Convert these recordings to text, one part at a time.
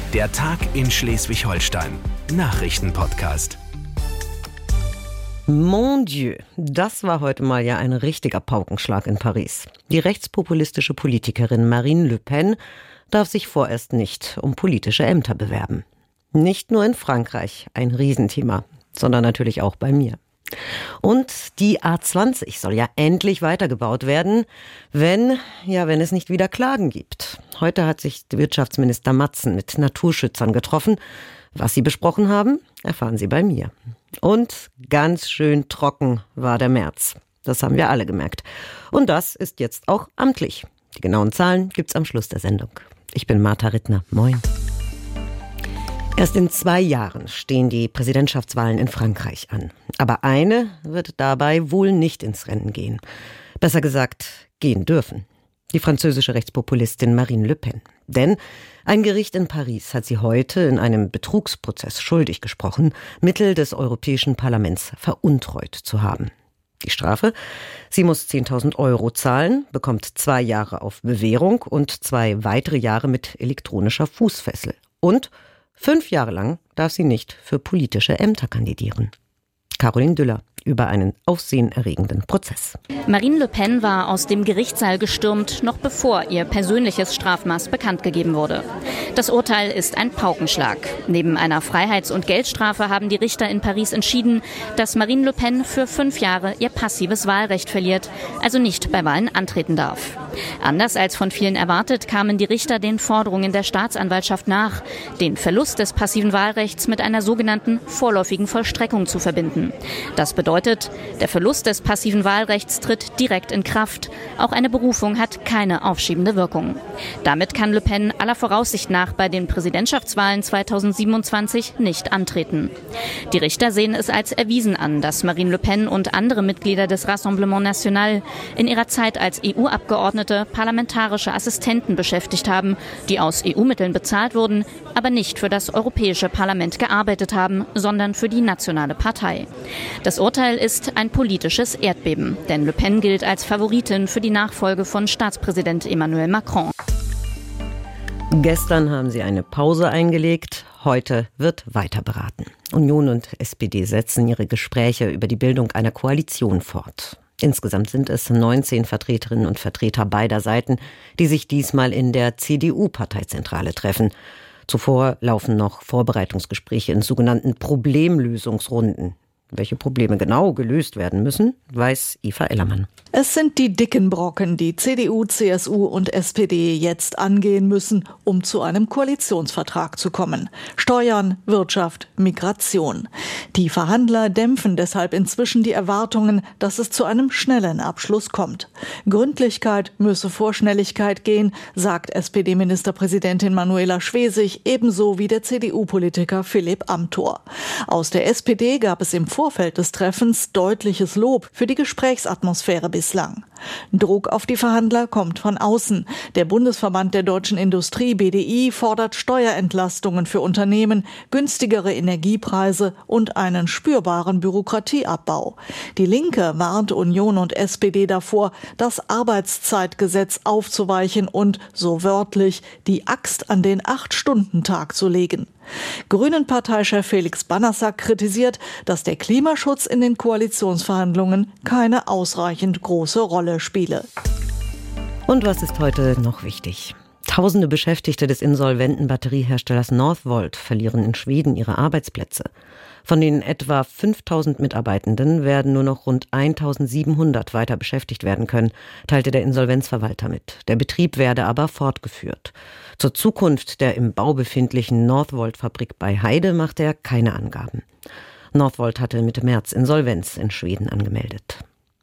Der Tag in Schleswig-Holstein. Nachrichtenpodcast. Mon Dieu, das war heute mal ja ein richtiger Paukenschlag in Paris. Die rechtspopulistische Politikerin Marine Le Pen darf sich vorerst nicht um politische Ämter bewerben. Nicht nur in Frankreich ein Riesenthema, sondern natürlich auch bei mir. Und die A20 soll ja endlich weitergebaut werden, wenn es nicht wieder Klagen gibt. Heute hat sich Wirtschaftsminister Matzen mit Naturschützern getroffen. Was sie besprochen haben, erfahren Sie bei mir. Und ganz schön trocken war der März. Das haben wir alle gemerkt. Und das ist jetzt auch amtlich. Die genauen Zahlen gibt's am Schluss der Sendung. Ich bin Martha Rittner. Moin. Erst in 2 Jahren stehen die Präsidentschaftswahlen in Frankreich an. Aber eine wird dabei wohl nicht ins Rennen gehen. Besser gesagt, gehen dürfen. Die französische Rechtspopulistin Marine Le Pen. Denn ein Gericht in Paris hat sie heute in einem Betrugsprozess schuldig gesprochen, Mittel des Europäischen Parlaments veruntreut zu haben. Die Strafe? Sie muss 10.000 Euro zahlen, bekommt 2 Jahre auf Bewährung und 2 weitere Jahre mit elektronischer Fußfessel. Und 5 Jahre lang darf sie nicht für politische Ämter kandidieren. Caroline Düller über einen aufsehenerregenden Prozess. Marine Le Pen war aus dem Gerichtssaal gestürmt, noch bevor ihr persönliches Strafmaß bekannt gegeben wurde. Das Urteil ist ein Paukenschlag. Neben einer Freiheits- und Geldstrafe haben die Richter in Paris entschieden, dass Marine Le Pen für 5 Jahre ihr passives Wahlrecht verliert, also nicht bei Wahlen antreten darf. Anders als von vielen erwartet, kamen die Richter den Forderungen der Staatsanwaltschaft nach, den Verlust des passiven Wahlrechts mit einer sogenannten vorläufigen Vollstreckung zu verbinden. Das bedeutet, der Verlust des passiven Wahlrechts tritt direkt in Kraft. Auch eine Berufung hat keine aufschiebende Wirkung. Damit kann Le Pen aller Voraussicht nach bei den Präsidentschaftswahlen 2027 nicht antreten. Die Richter sehen es als erwiesen an, dass Marine Le Pen und andere Mitglieder des Rassemblement National in ihrer Zeit als EU-Abgeordnete parlamentarische Assistenten beschäftigt haben, die aus EU-Mitteln bezahlt wurden, aber nicht für das Europäische Parlament gearbeitet haben, sondern für die nationale Partei. Das Urteil ist ein politisches Erdbeben, denn Le Pen gilt als Favoritin für die Nachfolge von Staatspräsident Emmanuel Macron. Gestern haben sie eine Pause eingelegt, heute wird weiter beraten. Union und SPD setzen ihre Gespräche über die Bildung einer Koalition fort. Insgesamt sind es 19 Vertreterinnen und Vertreter beider Seiten, die sich diesmal in der CDU-Parteizentrale treffen. Zuvor laufen noch Vorbereitungsgespräche in sogenannten Problemlösungsrunden. Welche Probleme genau gelöst werden müssen, weiß Eva Ellermann. Es sind die dicken Brocken, die CDU, CSU und SPD jetzt angehen müssen, um zu einem Koalitionsvertrag zu kommen. Steuern, Wirtschaft, Migration. Die Verhandler dämpfen deshalb inzwischen die Erwartungen, dass es zu einem schnellen Abschluss kommt. Gründlichkeit müsse vor Schnelligkeit gehen, sagt SPD-Ministerpräsidentin Manuela Schwesig, ebenso wie der CDU-Politiker Philipp Amthor. Aus der SPD gab es im Vorfeld des Treffens deutliches Lob für die Gesprächsatmosphäre bislang. Druck auf die Verhandler kommt von außen. Der Bundesverband der deutschen Industrie, BDI, fordert Steuerentlastungen für Unternehmen, günstigere Energiepreise und einen spürbaren Bürokratieabbau. Die Linke warnt Union und SPD davor, das Arbeitszeitgesetz aufzuweichen und, so wörtlich, die Axt an den 8-Stunden-Tag zu legen. Grünen-Parteichef Felix Banassack kritisiert, dass der Klimaschutz in den Koalitionsverhandlungen keine ausreichend große Rolle spiele. Und was ist heute noch wichtig? Tausende Beschäftigte des insolventen Batterieherstellers Northvolt verlieren in Schweden ihre Arbeitsplätze. Von den etwa 5.000 Mitarbeitenden werden nur noch rund 1.700 weiter beschäftigt werden können, teilte der Insolvenzverwalter mit. Der Betrieb werde aber fortgeführt. Zur Zukunft der im Bau befindlichen Northvolt-Fabrik bei Heide machte er keine Angaben. Northvolt hatte Mitte März Insolvenz in Schweden angemeldet.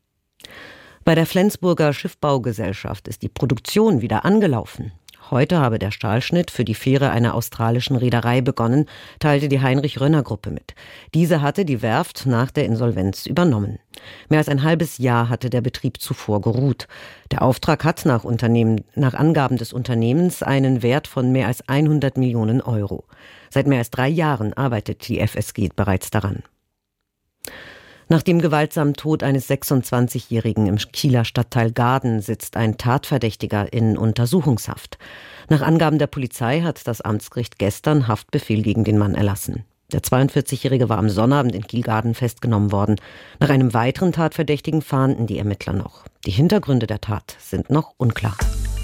Bei der Flensburger Schiffbaugesellschaft ist die Produktion wieder angelaufen. Heute habe der Stahlschnitt für die Fähre einer australischen Reederei begonnen, teilte die Heinrich-Rönner-Gruppe mit. Diese hatte die Werft nach der Insolvenz übernommen. Mehr als ein halbes Jahr hatte der Betrieb zuvor geruht. Der Auftrag hat nach Angaben des Unternehmens einen Wert von mehr als 100 Millionen Euro. Seit mehr als 3 Jahren arbeitet die FSG bereits daran. Nach dem gewaltsamen Tod eines 26-Jährigen im Kieler Stadtteil Gaden sitzt ein Tatverdächtiger in Untersuchungshaft. Nach Angaben der Polizei hat das Amtsgericht gestern Haftbefehl gegen den Mann erlassen. Der 42-Jährige war am Sonnabend in Kiel-Gaden festgenommen worden. Nach einem weiteren Tatverdächtigen fahnden die Ermittler noch. Die Hintergründe der Tat sind noch unklar.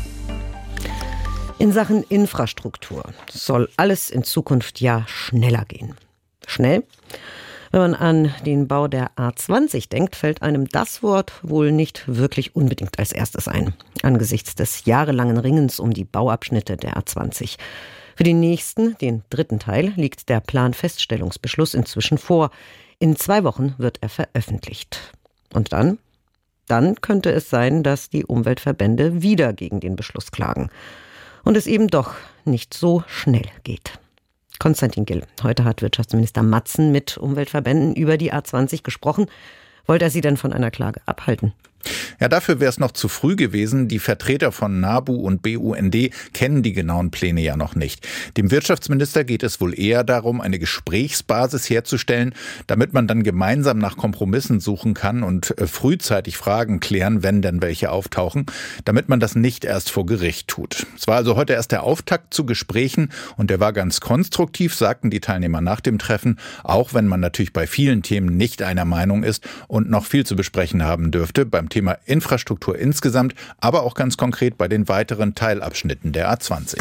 In Sachen Infrastruktur soll alles in Zukunft ja schneller gehen. Schnell? Wenn man an den Bau der A20 denkt, fällt einem das Wort wohl nicht wirklich unbedingt als erstes ein, angesichts des jahrelangen Ringens um die Bauabschnitte der A20. Für den nächsten, den dritten Teil, liegt der Planfeststellungsbeschluss inzwischen vor. In 2 Wochen wird er veröffentlicht. Und dann? Dann könnte es sein, dass die Umweltverbände wieder gegen den Beschluss klagen. Und es eben doch nicht so schnell geht. Konstantin Gill, heute hat Wirtschaftsminister Matzen mit Umweltverbänden über die A20 gesprochen. Wollte er sie denn von einer Klage abhalten? Ja, dafür wäre es noch zu früh gewesen. Die Vertreter von NABU und BUND kennen die genauen Pläne ja noch nicht. Dem Wirtschaftsminister geht es wohl eher darum, eine Gesprächsbasis herzustellen, damit man dann gemeinsam nach Kompromissen suchen kann und frühzeitig Fragen klären, wenn denn welche auftauchen, damit man das nicht erst vor Gericht tut. Es war also heute erst der Auftakt zu Gesprächen und der war ganz konstruktiv, sagten die Teilnehmer nach dem Treffen, auch wenn man natürlich bei vielen Themen nicht einer Meinung ist und noch viel zu besprechen haben dürfte beim Thema Infrastruktur insgesamt, aber auch ganz konkret bei den weiteren Teilabschnitten der A20.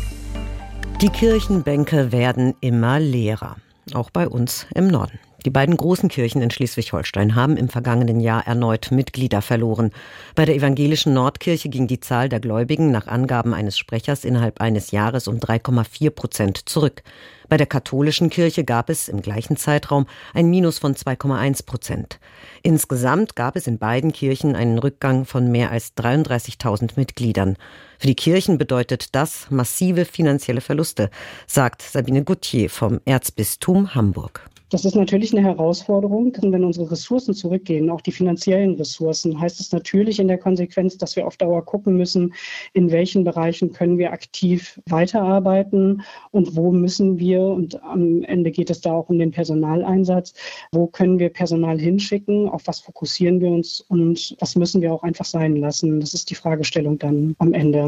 Die Kirchenbänke werden immer leerer, auch bei uns im Norden. Die beiden großen Kirchen in Schleswig-Holstein haben im vergangenen Jahr erneut Mitglieder verloren. Bei der evangelischen Nordkirche ging die Zahl der Gläubigen nach Angaben eines Sprechers innerhalb eines Jahres um 3,4% zurück. Bei der katholischen Kirche gab es im gleichen Zeitraum ein Minus von 2,1%. Insgesamt gab es in beiden Kirchen einen Rückgang von mehr als 33.000 Mitgliedern. Für die Kirchen bedeutet das massive finanzielle Verluste, sagt Sabine Gauthier vom Erzbistum Hamburg. Das ist natürlich eine Herausforderung. Wenn unsere Ressourcen zurückgehen, auch die finanziellen Ressourcen, heißt es natürlich in der Konsequenz, dass wir auf Dauer gucken müssen, in welchen Bereichen können wir aktiv weiterarbeiten und wo müssen wir, und am Ende geht es da auch um den Personaleinsatz, wo können wir Personal hinschicken, auf was fokussieren wir uns und was müssen wir auch einfach sein lassen. Das ist die Fragestellung dann am Ende.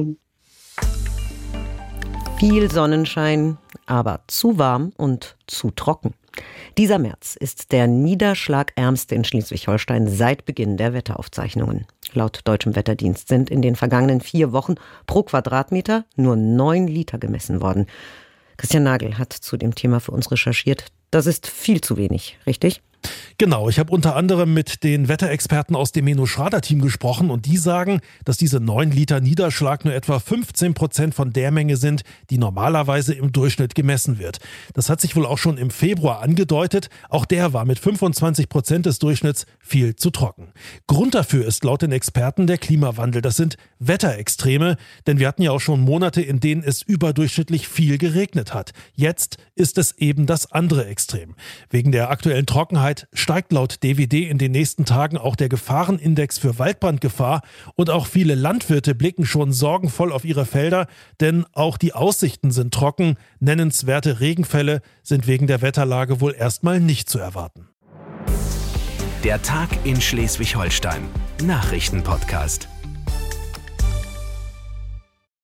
Viel Sonnenschein, aber zu warm und zu trocken. Dieser März ist der niederschlagärmste in Schleswig-Holstein seit Beginn der Wetteraufzeichnungen. Laut Deutschem Wetterdienst sind in den vergangenen 4 Wochen pro Quadratmeter nur 9 Liter gemessen worden. Christian Nagel hat zu dem Thema für uns recherchiert. Das ist viel zu wenig, richtig? Genau, ich habe unter anderem mit den Wetterexperten aus dem Meno-Schrader-Team gesprochen und die sagen, dass diese 9 Liter Niederschlag nur etwa 15% von der Menge sind, die normalerweise im Durchschnitt gemessen wird. Das hat sich wohl auch schon im Februar angedeutet. Auch der war mit 25% des Durchschnitts viel zu trocken. Grund dafür ist laut den Experten der Klimawandel. Das sind Wetterextreme, denn wir hatten ja auch schon Monate, in denen es überdurchschnittlich viel geregnet hat. Jetzt ist es eben das andere Extrem. Wegen der aktuellen Trockenheit steigt laut DWD in den nächsten Tagen auch der Gefahrenindex für Waldbrandgefahr und auch viele Landwirte blicken schon sorgenvoll auf ihre Felder, denn auch die Aussichten sind trocken. Nennenswerte Regenfälle sind wegen der Wetterlage wohl erstmal nicht zu erwarten. Der Tag in Schleswig-Holstein. Nachrichtenpodcast.